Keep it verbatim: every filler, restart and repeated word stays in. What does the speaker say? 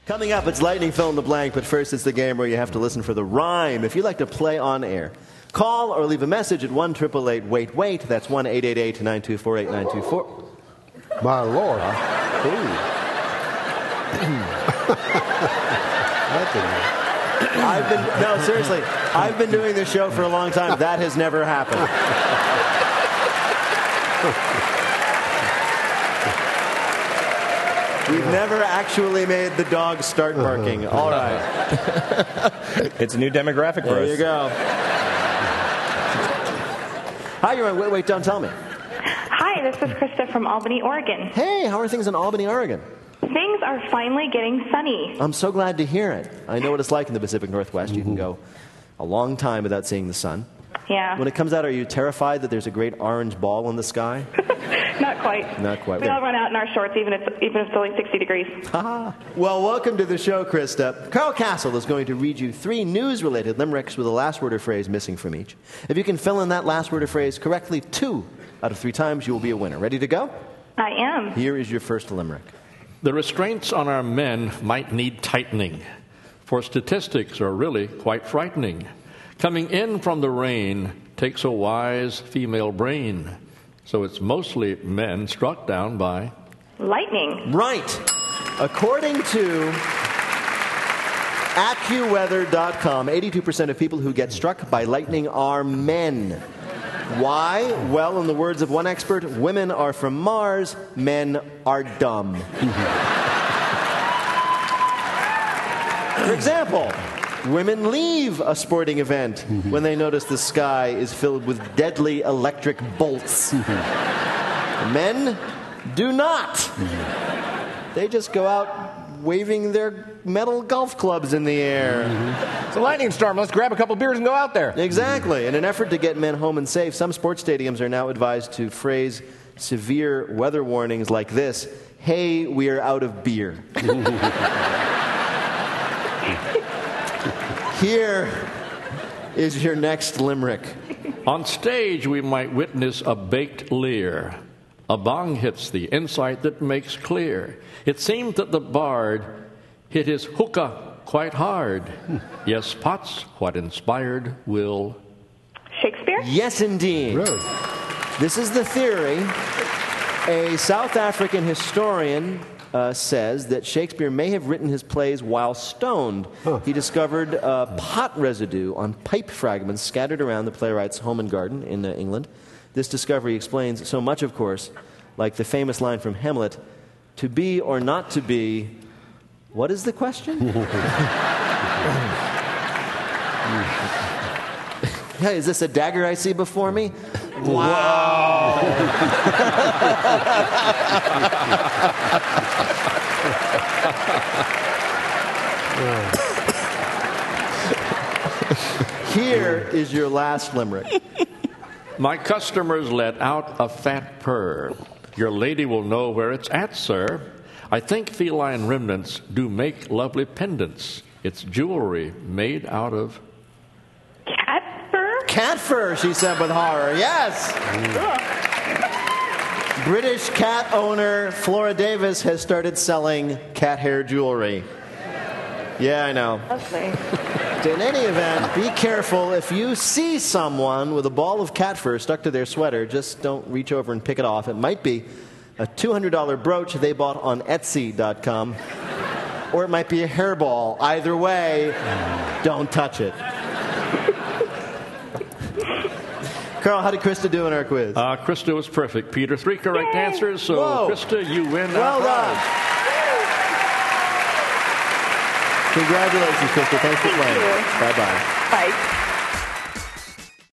Coming up, it's Lightning Fill in the Blank, but first it's the game where you have to listen for the rhyme. If you'd like to play on air, call or leave a message at one eight eight eight wait wait. That's one eight eight eight nine two four eight nine two four. My Lord. I've been, no, seriously, I've been doing this show for a long time. That has never happened. We've never actually made the dog start barking. All right. It's a new demographic for There us. you go. Hi, you're on Wait, Wait, Don't Tell Me. Hi, this is Krista from Albany, Oregon. Hey, how are things in Albany, Oregon? Things are finally getting sunny. I'm so glad to hear it. I know what it's like in the Pacific Northwest. You can go a long time without seeing the sun. Yeah. When it comes out, are you terrified that there's a great orange ball in the sky? Not quite. Not quite. We all run out in our shorts, even if, even if it's only sixty degrees. Ha! Well, welcome to the show, Krista. Carl Castle is going to read you three news-related limericks with a last word or phrase missing from each. If you can fill in that last word or phrase correctly two out of three times, you will be a winner. Ready to go? I am. Here is your first limerick. The restraints on our men might need tightening, for statistics are really quite frightening. Coming in from the rain takes a wise female brain, so it's mostly men struck down by Lightning. Right. According to AccuWeather dot com, eighty-two percent of people who get struck by lightning are men. Why? Well, in the words of one expert, women are from Mars, men are dumb. For example, women leave a sporting event when they notice the sky is filled with deadly electric bolts. Men do not. They just go out waving their metal golf clubs in the air. It's a lightning storm. Let's grab a couple beers and go out there. Exactly. In an effort to get men home and safe, some sports stadiums are now advised to phrase severe weather warnings like this: "Hey, we're out of beer." Here is your next limerick. On stage, we might witness a baked leer. A bong hits the insight that makes clear. It seemed that the bard hit his hookah quite hard. Yes, Potts, what inspired will... Shakespeare? Yes, indeed. Really? This is the theory. A South African historian uh, says that Shakespeare may have written his plays while stoned. Huh. He discovered uh, pot residue on pipe fragments scattered around the playwright's home and garden in uh, England. This discovery explains so much, of course, like the famous line from Hamlet, "To be or not to be..." What is the question? Hey, is this a dagger I see before me? Wow. Here is your last limerick. My customers let out a fat purr. Your lady will know where it's at, sir. I think feline remnants do make lovely pendants. It's jewelry made out of... Cat fur? Cat fur, she said with horror. Yes. British cat owner Flora Davis has started selling cat hair jewelry. Yeah, I know. Lovely. In any event, be careful. If you see someone with a ball of cat fur stuck to their sweater, just don't reach over and pick it off. It might be a two hundred dollars brooch they bought on Etsy dot com, or it might be a hairball. Either way, don't touch it. Carl, how did Krista do in our quiz? Uh, Krista was perfect, Peter. Three correct Yay! answers, so Whoa. Krista, you win. Well our done. prize. Congratulations, Krista. Thanks for Thank playing. you. Bye-bye. Bye.